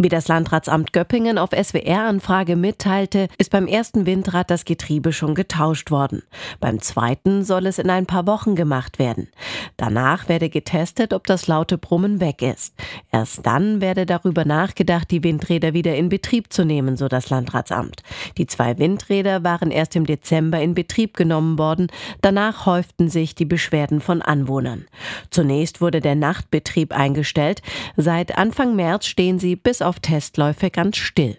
Wie das Landratsamt Göppingen auf SWR-Anfrage mitteilte, ist beim ersten Windrad das Getriebe schon getauscht worden. Beim zweiten soll es in ein paar Wochen gemacht werden. Danach werde getestet, ob das laute Brummen weg ist. Erst dann werde darüber nachgedacht, die Windräder wieder in Betrieb zu nehmen, so das Landratsamt. Die 2 Windräder waren erst im Dezember in Betrieb genommen worden. Danach häuften sich die Beschwerden von Anwohnern. Zunächst wurde der Nachtbetrieb eingestellt. Seit Anfang März stehen sie bis auf Testläufe ganz still.